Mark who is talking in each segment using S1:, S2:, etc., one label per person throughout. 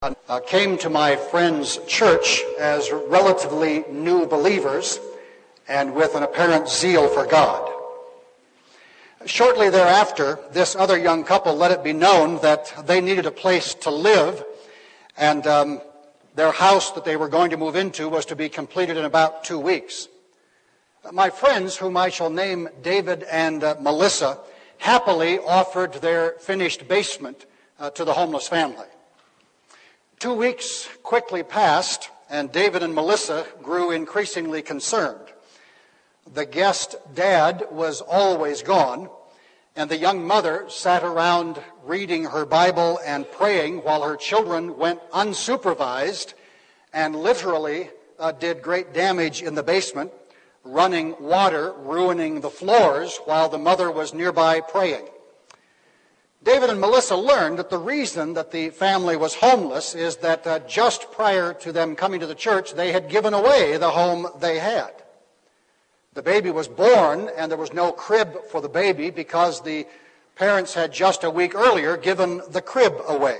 S1: Came to my friend's church as relatively new believers and with an apparent zeal for God. Shortly thereafter, this other young couple let it be known that they needed a place to live, and their house that they were going to move into was to be completed in about 2 weeks. My friends, whom I shall name David and Melissa, happily offered their finished basement to the homeless family. 2 weeks quickly passed, and David and Melissa grew increasingly concerned. The guest dad was always gone, and the young mother sat around reading her Bible and praying while her children went unsupervised and literally did great damage in the basement, running water, ruining the floors while the mother was nearby praying. David and Melissa learned that the reason that the family was homeless is that just prior to them coming to the church, they had given away the home they had. The baby was born, and there was no crib for the baby because the parents had just a week earlier given the crib away.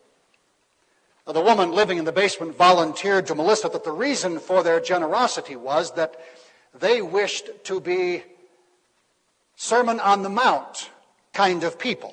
S1: The woman living in the basement volunteered to Melissa that the reason for their generosity was that they wished to be Sermon on the Mount kind of people.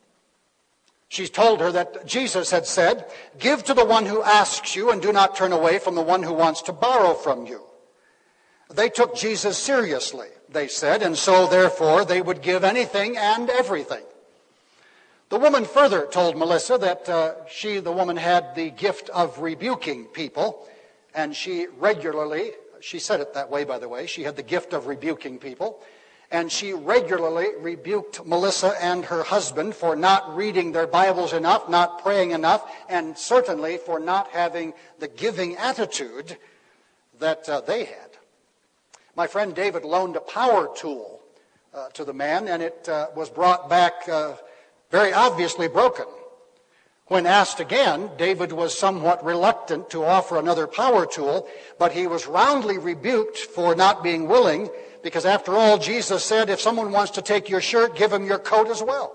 S1: She told her that Jesus had said, "Give to the one who asks you and do not turn away from the one who wants to borrow from you." They took Jesus seriously, they said, and so therefore they would give anything and everything. The woman further told Melissa that the woman had the gift of rebuking people, and she said it that way, by the way, she had the gift of rebuking people, and she regularly rebuked Melissa and her husband for not reading their Bibles enough, not praying enough, and certainly for not having the giving attitude that they had. My friend David loaned a power tool to the man, and it was brought back very obviously broken. When asked again, David was somewhat reluctant to offer another power tool, but he was roundly rebuked for not being willing, because after all, Jesus said, if someone wants to take your shirt, give him your coat as well.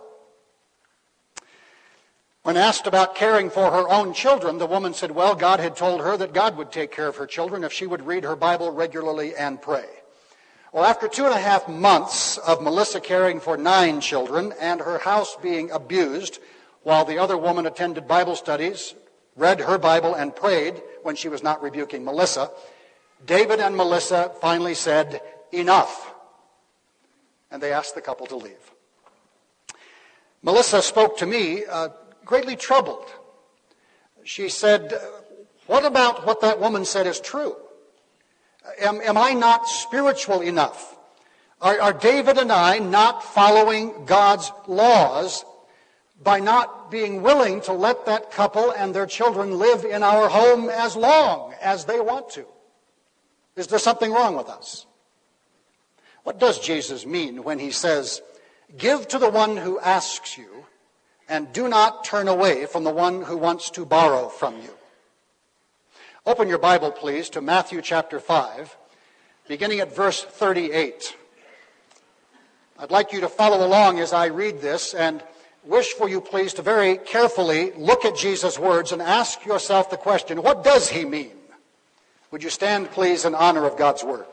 S1: When asked about caring for her own children, the woman said, well, God had told her that God would take care of her children if she would read her Bible regularly and pray. Well, after 2.5 months of Melissa caring for 9 children and her house being abused, while the other woman attended Bible studies, read her Bible, and prayed when she was not rebuking Melissa, David and Melissa finally said, enough. And they asked the couple to leave. Melissa spoke to me greatly troubled. She said, what about what that woman said is true? Am I not spiritual enough? Are David and I not following God's laws by not being willing to let that couple and their children live in our home as long as they want to? Is there something wrong with us? What does Jesus mean when he says, give to the one who asks you, and do not turn away from the one who wants to borrow from you? Open your Bible, please, to Matthew chapter 5, beginning at verse 38. I'd like you to follow along as I read this, and wish for you, please, to very carefully look at Jesus' words and ask yourself the question, what does he mean? Would you stand, please, in honor of God's word?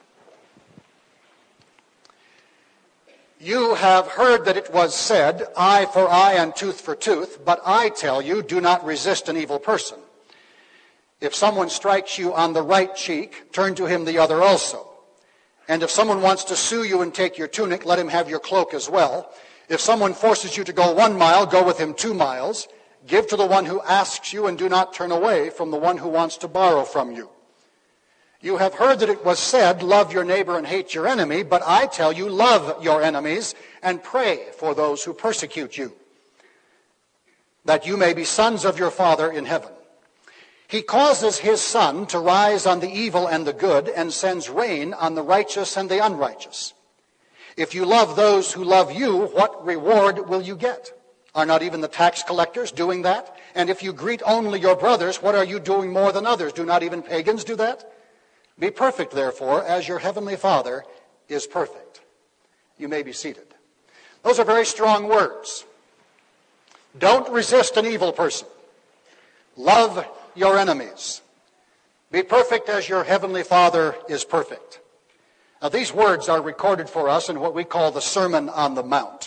S1: You have heard that it was said, eye for eye and tooth for tooth, but I tell you, do not resist an evil person. If someone strikes you on the right cheek, turn to him the other also. And if someone wants to sue you and take your tunic, let him have your cloak as well. If someone forces you to go 1 mile, go with him 2 miles. Give to the one who asks you, and do not turn away from the one who wants to borrow from you. You have heard that it was said, love your neighbor and hate your enemy, but I tell you, love your enemies and pray for those who persecute you, that you may be sons of your Father in heaven. He causes his sun to rise on the evil and the good, and sends rain on the righteous and the unrighteous. If you love those who love you, what reward will you get? Are not even the tax collectors doing that? And if you greet only your brothers, what are you doing more than others? Do not even pagans do that? Be perfect, therefore, as your heavenly Father is perfect. You may be seated. Those are very strong words. Don't resist an evil person. Love your enemies. Be perfect as your heavenly Father is perfect. Now, these words are recorded for us in what we call the Sermon on the Mount.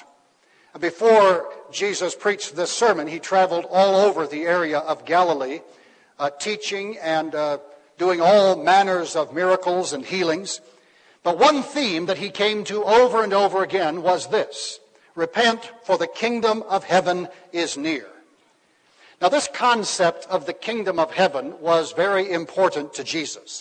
S1: Before Jesus preached this sermon, he traveled all over the area of Galilee, teaching and doing all manners of miracles and healings. But one theme that he came to over and over again was this: repent, for the kingdom of heaven is near. Now, this concept of the kingdom of heaven was very important to Jesus.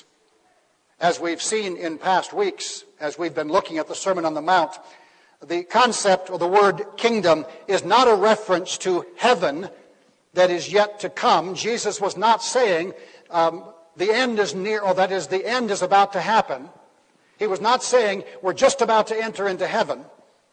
S1: As we've seen in past weeks, as we've been looking at the Sermon on the Mount, the concept or the word kingdom is not a reference to heaven that is yet to come. Jesus was not saying the end is near, or that is, the end is about to happen. He was not saying we're just about to enter into heaven.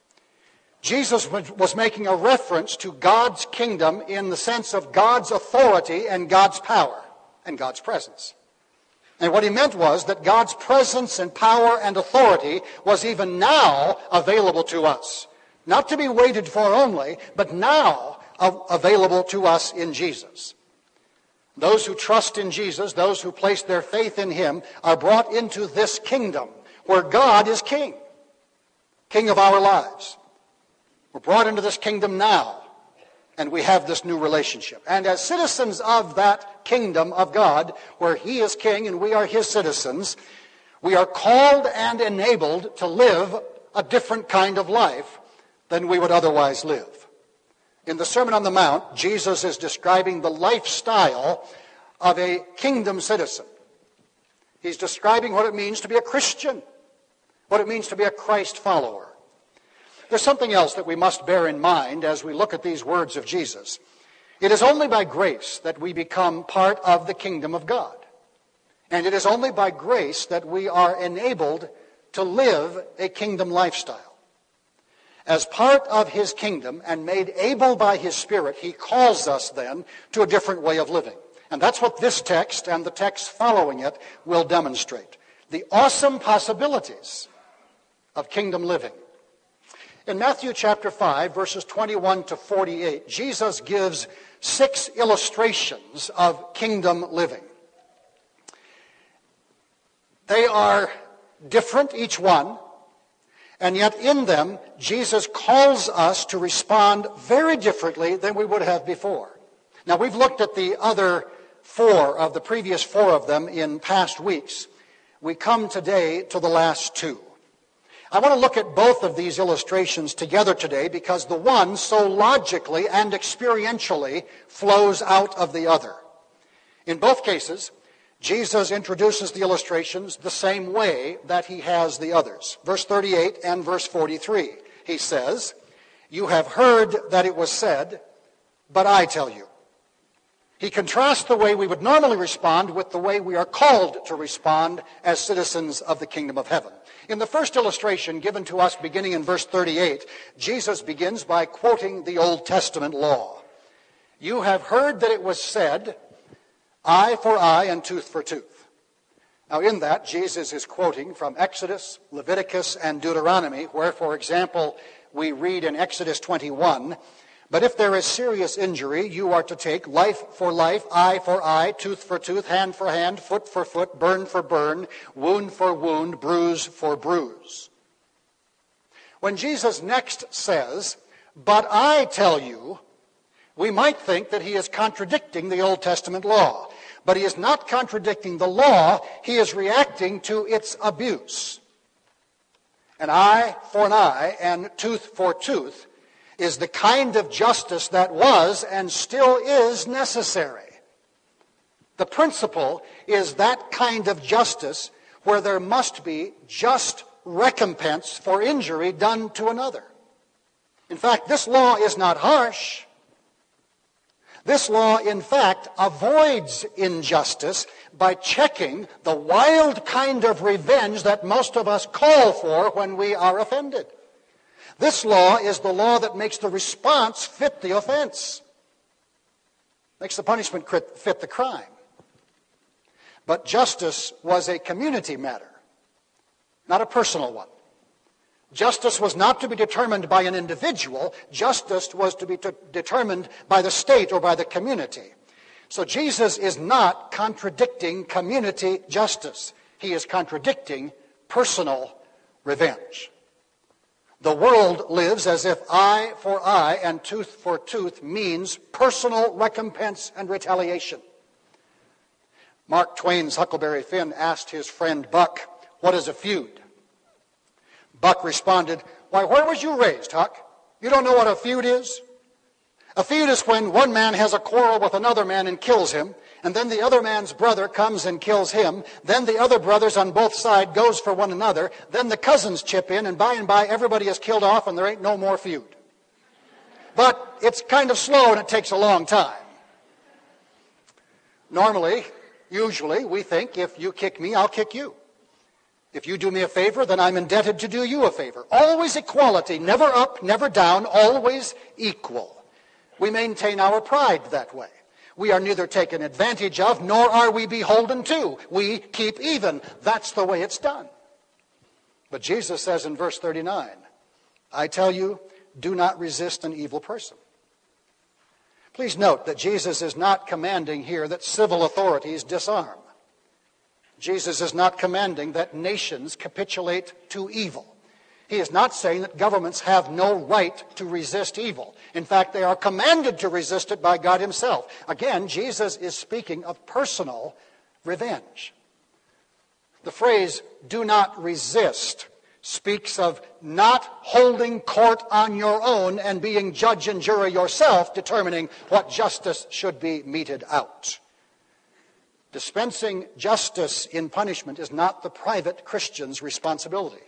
S1: Jesus was making a reference to God's kingdom in the sense of God's authority and God's power and God's presence. And what he meant was that God's presence and power and authority was even now available to us. Not to be waited for only, but now available to us in Jesus. Those who trust in Jesus, those who place their faith in him, are brought into this kingdom where God is king, king of our lives. We're brought into this kingdom now, and we have this new relationship. And as citizens of that kingdom of God, where he is king and we are his citizens, we are called and enabled to live a different kind of life than we would otherwise live. In the Sermon on the Mount, Jesus is describing the lifestyle of a kingdom citizen. He's describing what it means to be a Christian, what it means to be a Christ follower. There's something else that we must bear in mind as we look at these words of Jesus. It is only by grace that we become part of the kingdom of God. And it is only by grace that we are enabled to live a kingdom lifestyle. As part of his kingdom and made able by his Spirit, he calls us then to a different way of living. And that's what this text and the text following it will demonstrate. The awesome possibilities of kingdom living. In Matthew chapter 5, verses 21 to 48, Jesus gives 6 illustrations of kingdom living. They are different, each one, and yet in them, Jesus calls us to respond very differently than we would have before. Now, we've looked at the other 4 of the previous 4 of them in past weeks. We come today to the last 2. I want to look at both of these illustrations together today because the one so logically and experientially flows out of the other. In both cases, Jesus introduces the illustrations the same way that he has the others. Verse 38 and verse 43, he says, "You have heard that it was said, but I tell you." He contrasts the way we would normally respond with the way we are called to respond as citizens of the kingdom of heaven. In the first illustration given to us beginning in verse 38, Jesus begins by quoting the Old Testament law. "You have heard that it was said, eye for eye and tooth for tooth." Now in that, Jesus is quoting from Exodus, Leviticus, and Deuteronomy, where, for example, we read in Exodus 21, "But if there is serious injury, you are to take life for life, eye for eye, tooth for tooth, hand for hand, foot for foot, burn for burn, wound for wound, bruise for bruise." When Jesus next says, "But I tell you," we might think that he is contradicting the Old Testament law. But he is not contradicting the law, he is reacting to its abuse. An eye for an eye and tooth for tooth is the kind of justice that was and still is necessary. The principle is that kind of justice where there must be just recompense for injury done to another. In fact, this law is not harsh. This law, in fact, avoids injustice by checking the wild kind of revenge that most of us call for when we are offended. This law is the law that makes the response fit the offense, makes the punishment fit the crime. But justice was a community matter, not a personal one. Justice was not to be determined by an individual. Justice was to be determined by the state or by the community. So Jesus is not contradicting community justice. He is contradicting personal revenge. The world lives as if eye for eye and tooth for tooth means personal recompense and retaliation. Mark Twain's Huckleberry Finn asked his friend Buck, "What is a feud?" Buck responded, "Why, where was you raised, Huck? You don't know what a feud is? A feud is when one man has a quarrel with another man and kills him, and then the other man's brother comes and kills him, then the other brothers on both sides goes for one another, then the cousins chip in, and by everybody is killed off and there ain't no more feud. But it's kind of slow and it takes a long time." Normally, usually, we think if you kick me, I'll kick you. If you do me a favor, then I'm indebted to do you a favor. Always equality, never up, never down, always equal. We maintain our pride that way. We are neither taken advantage of, nor are we beholden to. We keep even. That's the way it's done. But Jesus says in verse 39, "I tell you, do not resist an evil person." Please note that Jesus is not commanding here that civil authorities disarm. Jesus is not commanding that nations capitulate to evil. He is not saying that governments have no right to resist evil. In fact, they are commanded to resist it by God himself. Again, Jesus is speaking of personal revenge. The phrase, "do not resist," speaks of not holding court on your own and being judge and jury yourself, determining what justice should be meted out. Dispensing justice in punishment is not the private Christian's responsibility.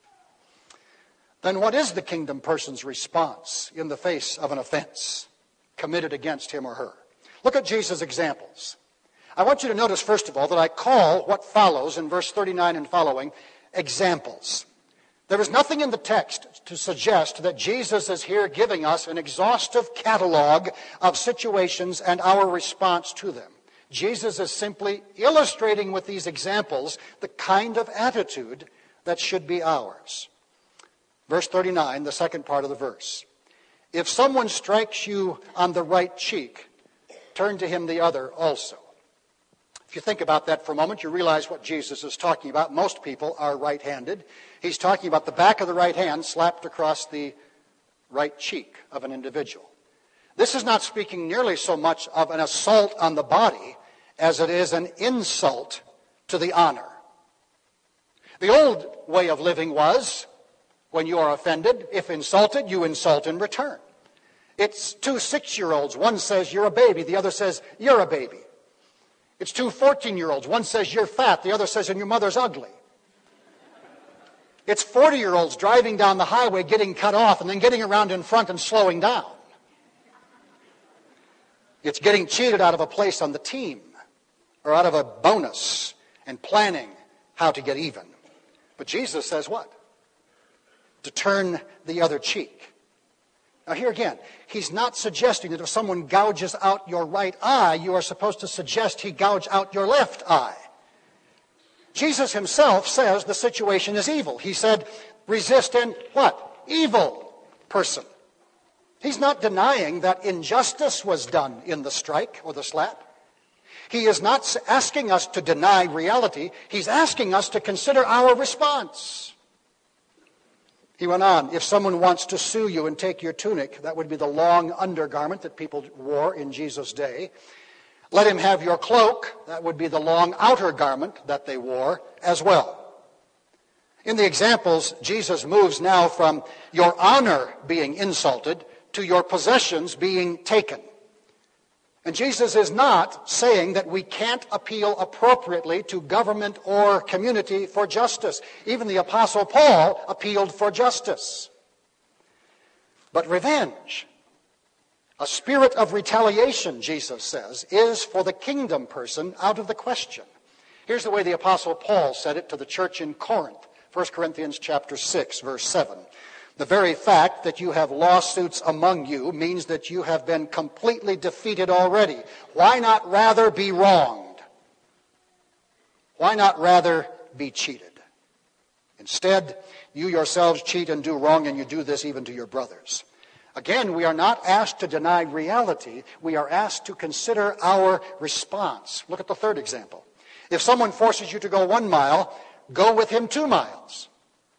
S1: Then what is the kingdom person's response in the face of an offense committed against him or her? Look at Jesus' examples. I want you to notice, first of all, that I call what follows in verse 39 and following examples. There is nothing in the text to suggest that Jesus is here giving us an exhaustive catalog of situations and our response to them. Jesus is simply illustrating with these examples the kind of attitude that should be ours. Verse 39, the second part of the verse. "If someone strikes you on the right cheek, turn to him the other also." If you think about that for a moment, you realize what Jesus is talking about. Most people are right-handed. He's talking about the back of the right hand slapped across the right cheek of an individual. This is not speaking nearly so much of an assault on the body as it is an insult to the honor. The old way of living was, when you are offended, if insulted, you insult in return. It's two 6-year-olds. One says, "You're a baby." The other says, "You're a baby." It's two 14-year-olds. One says, "You're fat." The other says, "And your mother's ugly." It's 40-year-olds driving down the highway, getting cut off, and then getting around in front and slowing down. It's getting cheated out of a place on the team or out of a bonus and planning how to get even. But Jesus says what? To turn the other cheek. Now here again, he's not suggesting that if someone gouges out your right eye, you are supposed to suggest he gouge out your left eye. Jesus himself says the situation is evil. He said, resist an what? Evil person. He's not denying that injustice was done in the strike or the slap. He is not asking us to deny reality. He's asking us to consider our response. He went on, if someone wants to sue you and take your tunic, that would be the long undergarment that people wore in Jesus' day. Let him have your cloak, that would be the long outer garment that they wore as well. In the examples, Jesus moves now from your honor being insulted to your possessions being taken. And Jesus is not saying that we can't appeal appropriately to government or community for justice. Even the Apostle Paul appealed for justice. But revenge, a spirit of retaliation, Jesus says, is for the kingdom person out of the question. Here's the way the Apostle Paul said it to the church in Corinth, 1 Corinthians chapter 6, verse 7. The very fact that you have lawsuits among you means that you have been completely defeated already. Why not rather be wronged? Why not rather be cheated? Instead, you yourselves cheat and do wrong, and you do this even to your brothers. Again, we are not asked to deny reality. We are asked to consider our response. Look at the third example. If someone forces you to go 1 mile, go with him 2 miles.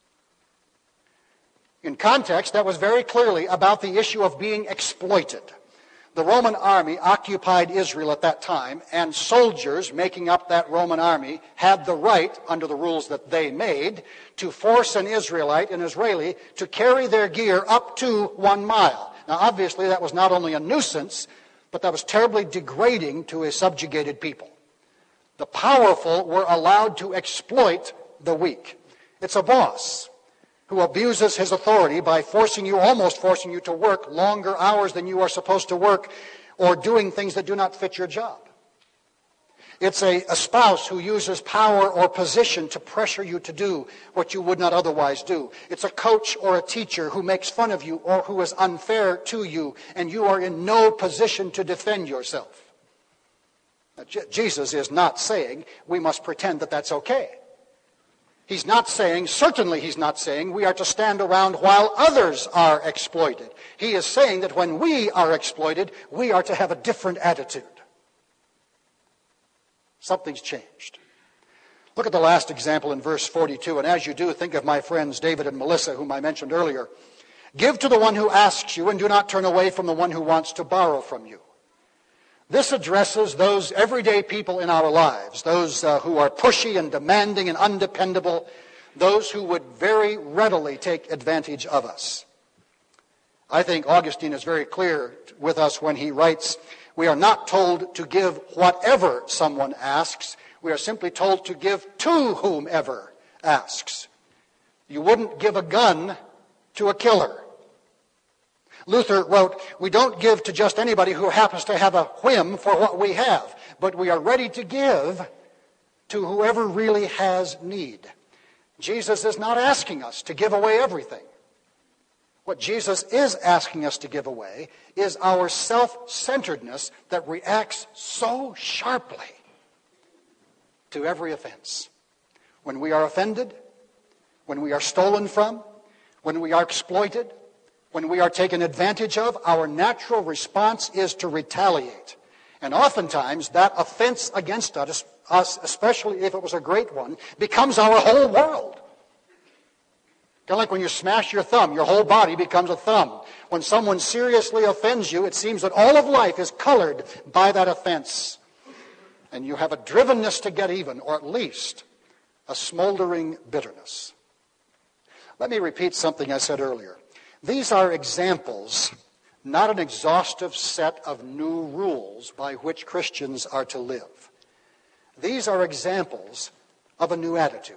S1: In context, that was very clearly about the issue of being exploited. The Roman army occupied Israel at that time, and soldiers making up that Roman army had the right, under the rules that they made, to force an Israeli, to carry their gear up to 1 mile. Now, obviously, that was not only a nuisance, but that was terribly degrading to a subjugated people. The powerful were allowed to exploit the weak. It's a boss who abuses his authority by almost forcing you to work longer hours than you are supposed to work, or doing things that do not fit your job. It's a spouse who uses power or position to pressure you to do what you would not otherwise do. It's a coach or a teacher who makes fun of you or who is unfair to you, and you are in no position to defend yourself. Now, Jesus is not saying we must pretend that that's okay. Certainly he's not saying we are to stand around while others are exploited. He is saying that when we are exploited, we are to have a different attitude. Something's changed. Look at the last example in verse 42, and as you do, think of my friends David and Melissa, whom I mentioned earlier. Give to the one who asks you, and do not turn away from the one who wants to borrow from you. This addresses those everyday people in our lives, those who are pushy and demanding and undependable, those who would very readily take advantage of us. I think Augustine is very clear with us when he writes, we are not told to give whatever someone asks. We are simply told to give to whomever asks. You wouldn't give a gun to a killer. Luther wrote, we don't give to just anybody who happens to have a whim for what we have, but we are ready to give to whoever really has need. Jesus is not asking us to give away everything. What Jesus is asking us to give away is our self-centeredness that reacts so sharply to every offense. When we are offended, when we are stolen from, when we are exploited, when we are taken advantage of, our natural response is to retaliate. And oftentimes, that offense against us, especially if it was a great one, becomes our whole world. Kind of like when you smash your thumb, your whole body becomes a thumb. When someone seriously offends you, it seems that all of life is colored by that offense. And you have a drivenness to get even, or at least a smoldering bitterness. Let me repeat something I said earlier. These are examples, not an exhaustive set of new rules by which Christians are to live. These are examples of a new attitude.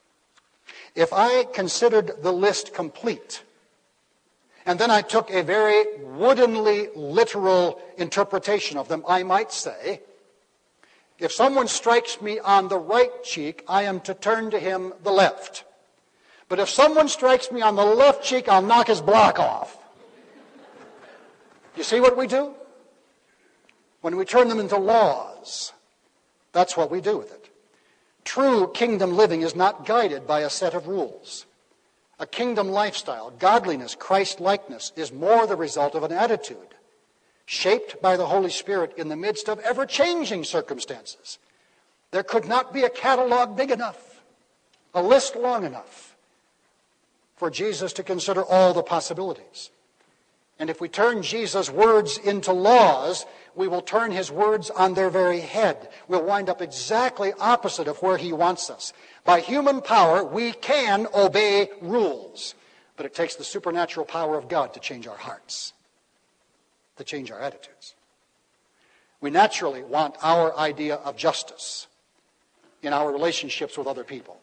S1: If I considered the list complete, and then I took a very woodenly literal interpretation of them, I might say, if someone strikes me on the right cheek, I am to turn to him the left. But if someone strikes me on the left cheek, I'll knock his block off. You see what we do? When we turn them into laws, that's what we do with it. True kingdom living is not guided by a set of rules. A kingdom lifestyle, godliness, Christ-likeness, is more the result of an attitude shaped by the Holy Spirit in the midst of ever-changing circumstances. There could not be a catalog big enough, a list long enough, for Jesus to consider all the possibilities. And if we turn Jesus' words into laws, we will turn his words on their very head. We'll wind up exactly opposite of where he wants us. By human power, we can obey rules, but it takes the supernatural power of God to change our hearts, to change our attitudes. We naturally want our idea of justice in our relationships with other people.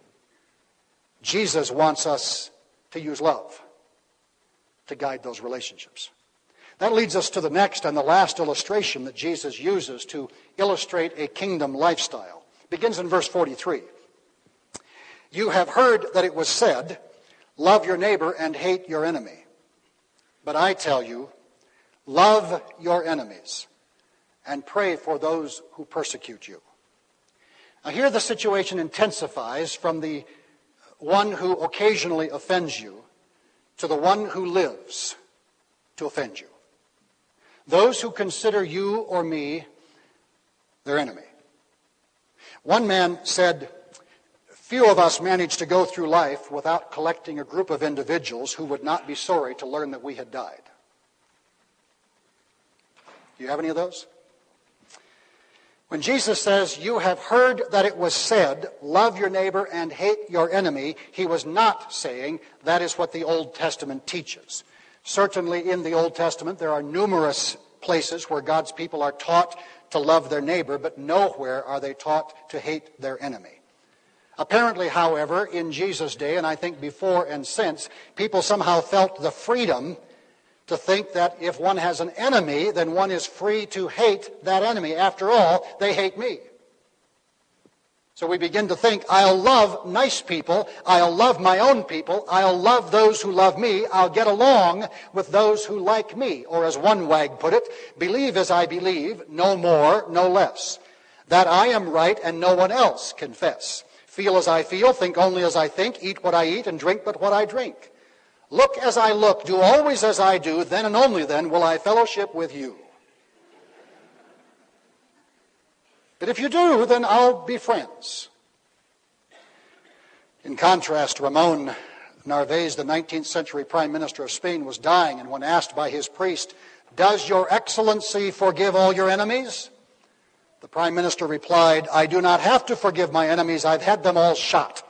S1: Jesus wants us to use love to guide those relationships. That leads us to the next and the last illustration that Jesus uses to illustrate a kingdom lifestyle. It begins in verse 43. You have heard that it was said, love your neighbor and hate your enemy. But I tell you, love your enemies and pray for those who persecute you. Now here the situation intensifies from the one who occasionally offends you to the one who lives to offend you. Those who consider you or me their enemy. One man said, few of us manage to go through life without collecting a group of individuals who would not be sorry to learn that we had died. Do you have any of those? When Jesus says, you have heard that it was said, love your neighbor and hate your enemy, he was not saying that is what the Old Testament teaches. Certainly in the Old Testament there are numerous places where God's people are taught to love their neighbor, but nowhere are they taught to hate their enemy. Apparently, however, in Jesus' day, and I think before and since, people somehow felt the freedom to think that if one has an enemy, then one is free to hate that enemy. After all, they hate me. So we begin to think, I'll love nice people, I'll love my own people, I'll love those who love me, I'll get along with those who like me. Or as one wag put it, believe as I believe, no more, no less. That I am right and no one else confess. Feel as I feel, think only as I think, eat what I eat and drink but what I drink. Look as I look, do always as I do, then and only then will I fellowship with you. But if you do, then I'll be friends. In contrast, Ramon Narvaez, the 19th century Prime Minister of Spain, was dying, and when asked by his priest, does your excellency forgive all your enemies? The Prime Minister replied, I do not have to forgive my enemies, I've had them all shot.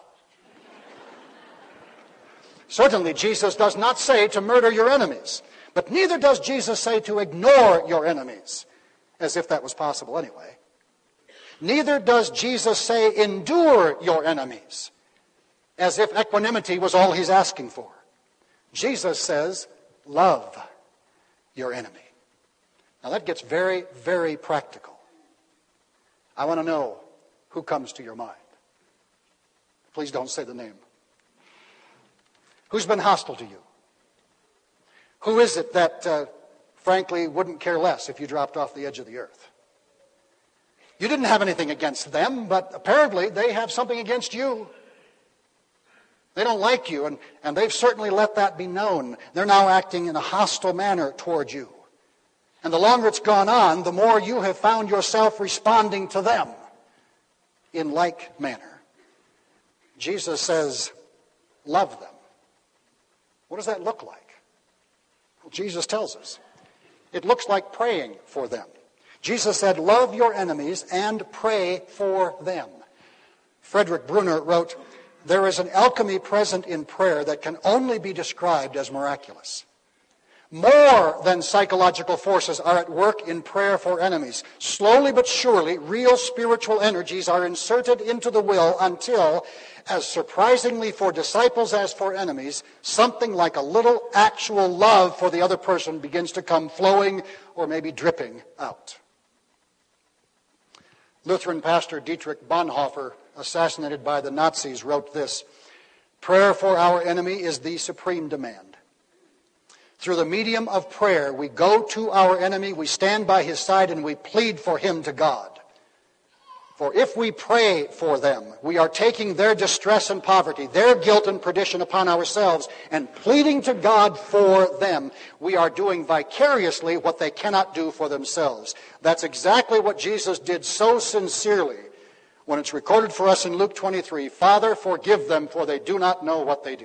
S1: Certainly, Jesus does not say to murder your enemies, but neither does Jesus say to ignore your enemies, as if that was possible anyway. Neither does Jesus say endure your enemies, as if equanimity was all he's asking for. Jesus says, love your enemy. Now that gets very, very practical. I want to know who comes to your mind. Please don't say the name. Who's been hostile to you? Who is it that, frankly, wouldn't care less if you dropped off the edge of the earth? You didn't have anything against them, but apparently they have something against you. They don't like you, and they've certainly let that be known. They're now acting in a hostile manner toward you. And the longer it's gone on, the more you have found yourself responding to them in like manner. Jesus says, love them. What does that look like? Well, Jesus tells us. It looks like praying for them. Jesus said, love your enemies and pray for them. Frederick Bruner wrote, there is an alchemy present in prayer that can only be described as miraculous. More than psychological forces are at work in prayer for enemies. Slowly but surely, real spiritual energies are inserted into the will until, as surprisingly for disciples as for enemies, something like a little actual love for the other person begins to come flowing or maybe dripping out. Lutheran pastor Dietrich Bonhoeffer, assassinated by the Nazis, wrote this, prayer for our enemy is the supreme demand. Through the medium of prayer, we go to our enemy, we stand by his side, and we plead for him to God. For if we pray for them, we are taking their distress and poverty, their guilt and perdition upon ourselves, and pleading to God for them. We are doing vicariously what they cannot do for themselves. That's exactly what Jesus did so sincerely when it's recorded for us in Luke 23, Father, forgive them, for they do not know what they do.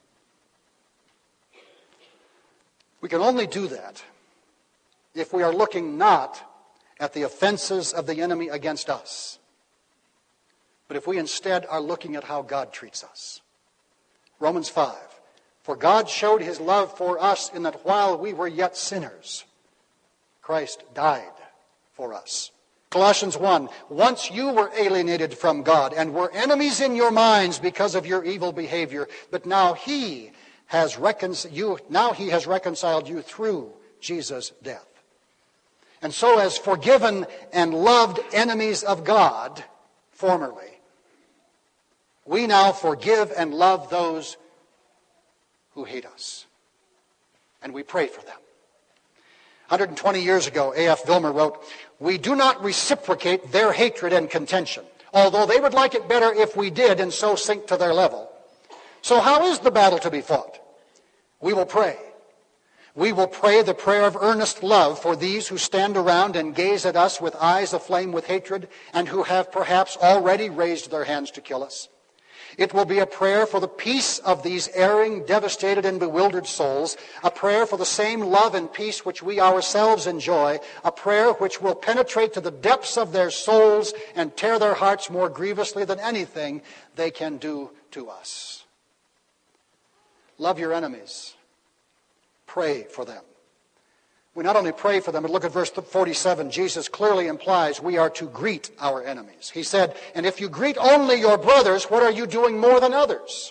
S1: We can only do that if we are looking not at the offenses of the enemy against us, but if we instead are looking at how God treats us. Romans 5, for God showed his love for us in that while we were yet sinners, Christ died for us. Colossians 1, once you were alienated from God and were enemies in your minds because of your evil behavior, but now he has reconciled you through Jesus' death. And so as forgiven and loved enemies of God formerly, we now forgive and love those who hate us. And we pray for them. 120 years ago, A.F. Vilmer wrote, we do not reciprocate their hatred and contention, although they would like it better if we did and so sink to their level. So how is the battle to be fought? We will pray. We will pray the prayer of earnest love for these who stand around and gaze at us with eyes aflame with hatred and who have perhaps already raised their hands to kill us. It will be a prayer for the peace of these erring, devastated, and bewildered souls, a prayer for the same love and peace which we ourselves enjoy, a prayer which will penetrate to the depths of their souls and tear their hearts more grievously than anything they can do to us. Love your enemies. Pray for them. We not only pray for them, but look at verse 47. Jesus clearly implies we are to greet our enemies. He said, and if you greet only your brothers, what are you doing more than others?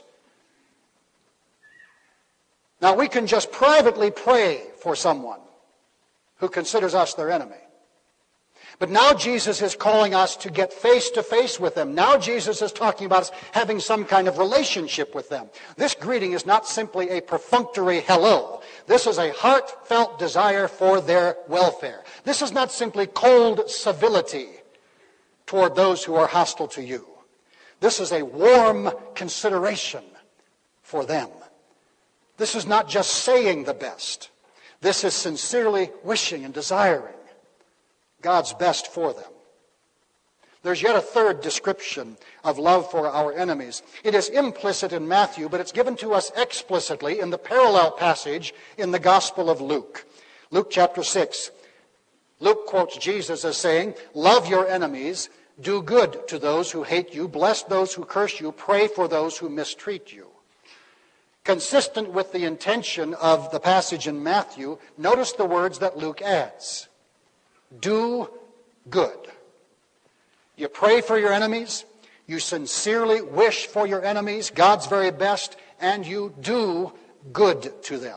S1: Now we can just privately pray for someone who considers us their enemy. But now Jesus is calling us to get face to face with them. Now Jesus is talking about us having some kind of relationship with them. This greeting is not simply a perfunctory hello. This is a heartfelt desire for their welfare. This is not simply cold civility toward those who are hostile to you. This is a warm consideration for them. This is not just saying the best. This is sincerely wishing and desiring God's best for them. There's yet a third description of love for our enemies. It is implicit in Matthew, but it's given to us explicitly in the parallel passage in the Gospel of Luke. Luke chapter 6. Luke quotes Jesus as saying, love your enemies, do good to those who hate you, bless those who curse you, pray for those who mistreat you. Consistent with the intention of the passage in Matthew, notice the words that Luke adds. Do good. You pray for your enemies, you sincerely wish for your enemies God's very best, and you do good to them.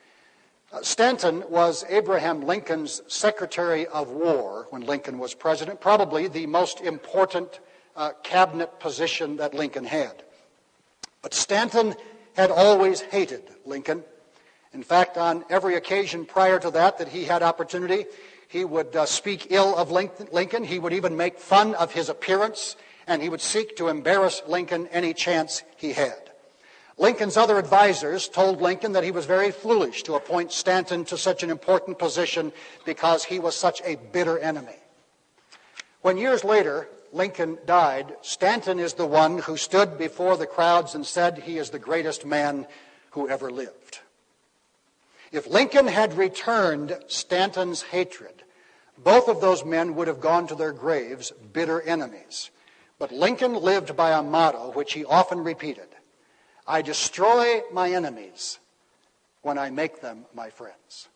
S1: Stanton was Abraham Lincoln's Secretary of War when Lincoln was president, probably the most important cabinet position that Lincoln had. But Stanton had always hated Lincoln. In fact, on every occasion prior to that he had opportunity, he would speak ill of Lincoln. He would even make fun of his appearance, and he would seek to embarrass Lincoln any chance he had. Lincoln's other advisors told Lincoln that he was very foolish to appoint Stanton to such an important position because he was such a bitter enemy. When years later Lincoln died, Stanton is the one who stood before the crowds and said he is the greatest man who ever lived. If Lincoln had returned Stanton's hatred, both of those men would have gone to their graves bitter enemies. But Lincoln lived by a motto which he often repeated, I destroy my enemies when I make them my friends.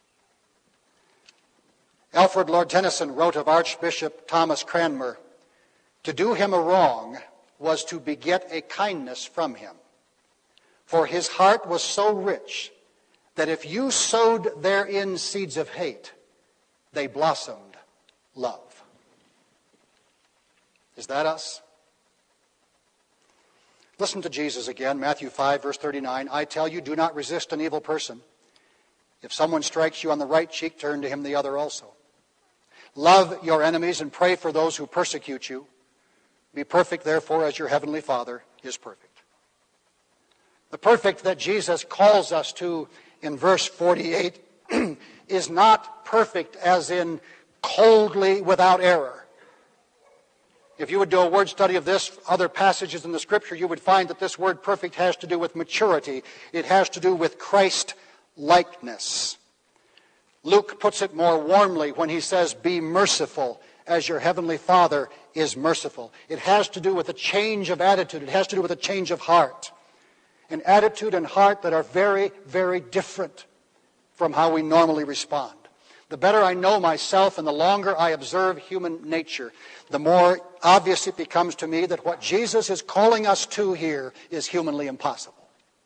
S1: Alfred Lord Tennyson wrote of Archbishop Thomas Cranmer, to do him a wrong was to beget a kindness from him, for his heart was so rich that if you sowed therein seeds of hate, they blossomed love. Is that us? Listen to Jesus again, Matthew 5, verse 39. I tell you, do not resist an evil person. If someone strikes you on the right cheek, turn to him the other also. Love your enemies and pray for those who persecute you. Be perfect, therefore, as your heavenly Father is perfect. The perfect that Jesus calls us to in verse 48 is not perfect as in coldly without error. If you would do a word study of this, other passages in the Scripture, you would find that this word perfect has to do with maturity. It has to do with Christ-likeness. Luke puts it more warmly when he says, be merciful as your heavenly Father is merciful. It has to do with a change of attitude. It has to do with a change of heart. An attitude and heart that are very, very different from how we normally respond. The better I know myself and the longer I observe human nature, the more obvious it becomes to me that what Jesus is calling us to here is humanly impossible.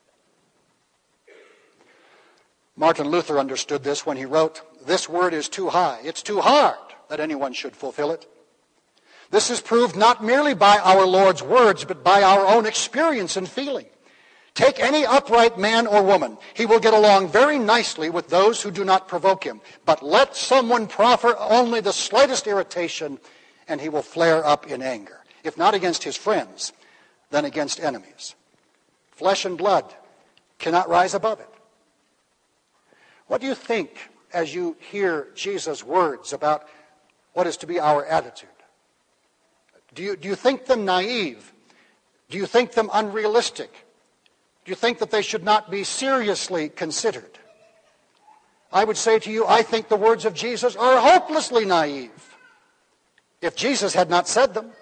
S1: Martin Luther understood this when he wrote, this word is too high. It's too hard that anyone should fulfill it. This is proved not merely by our Lord's words, but by our own experience and feeling. Take any upright man or woman. He will get along very nicely with those who do not provoke him. But let someone proffer only the slightest irritation, and he will flare up in anger. If not against his friends, then against enemies. Flesh and blood cannot rise above it. What do you think as you hear Jesus' words about what is to be our attitude? Do you think them naive? Do you think them unrealistic? Do you think that they should not be seriously considered? I would say to you, I think the words of Jesus are hopelessly naive, if Jesus had not said them.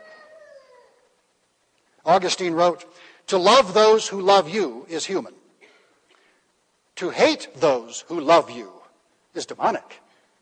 S1: Augustine wrote, "To love those who love you is human. To hate those who love you is demonic.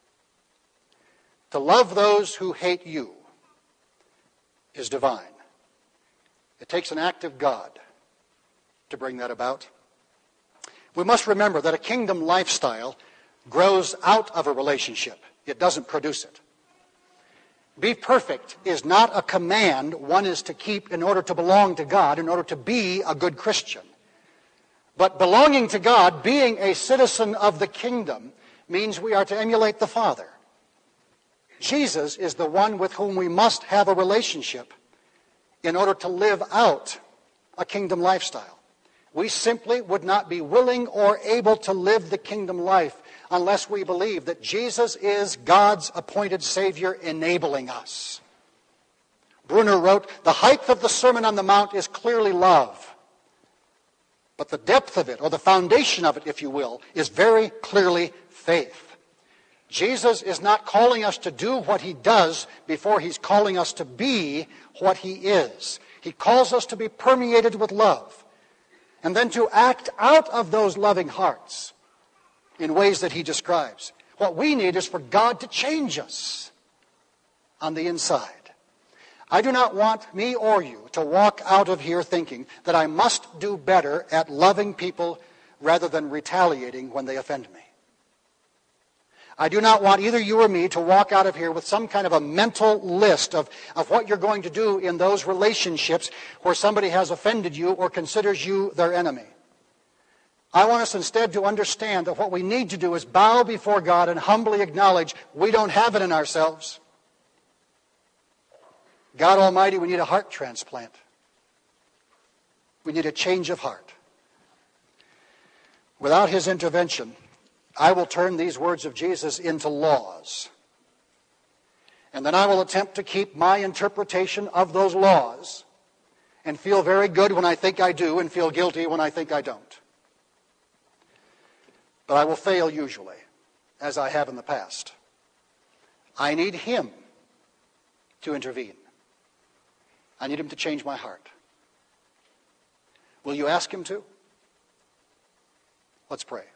S1: To love those who hate you is divine." It takes an act of God to bring that about. We must remember that a kingdom lifestyle grows out of a relationship. It doesn't produce it. Be perfect is not a command one is to keep in order to belong to God, in order to be a good Christian. But belonging to God, being a citizen of the kingdom, means we are to emulate the Father. Jesus is the one with whom we must have a relationship in order to live out a kingdom lifestyle. We simply would not be willing or able to live the kingdom life unless we believe that Jesus is God's appointed Savior enabling us. Brunner wrote, "The height of the Sermon on the Mount is clearly love. But the depth of it, or the foundation of it, if you will, is very clearly faith." Jesus is not calling us to do what he does before he's calling us to be what he is. He calls us to be permeated with love, and then to act out of those loving hearts in ways that he describes. What we need is for God to change us on the inside. I do not want me or you to walk out of here thinking that I must do better at loving people rather than retaliating when they offend me. I do not want either you or me to walk out of here with some kind of a mental list of what you're going to do in those relationships where somebody has offended you or considers you their enemy. I want us instead to understand that what we need to do is bow before God and humbly acknowledge we don't have it in ourselves. God Almighty, we need a heart transplant. We need a change of heart. Without his intervention, I will turn these words of Jesus into laws. And then I will attempt to keep my interpretation of those laws and feel very good when I think I do and feel guilty when I think I don't. But I will fail usually, as I have in the past. I need him to intervene. I need him to change my heart. Will you ask him to? Let's pray.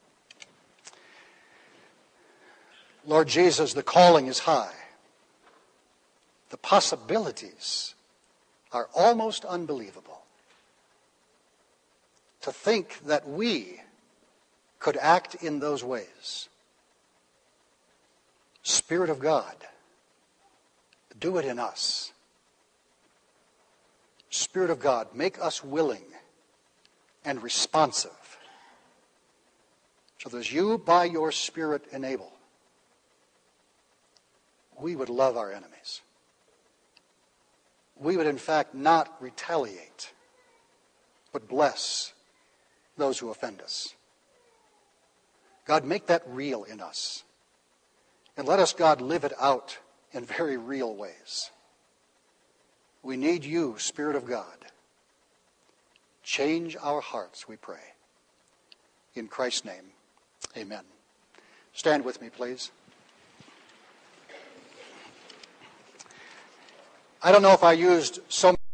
S1: Lord Jesus, the calling is high. The possibilities are almost unbelievable. To think that we could act in those ways. Spirit of God, do it in us. Spirit of God, make us willing and responsive so that as you by your Spirit enable, we would love our enemies. We would in fact not retaliate, but bless those who offend us. God, make that real in us. And let us, God, live it out in very real ways. We need you, Spirit of God. Change our hearts, we pray. In Christ's name, amen. Stand with me, please. I don't know if I used so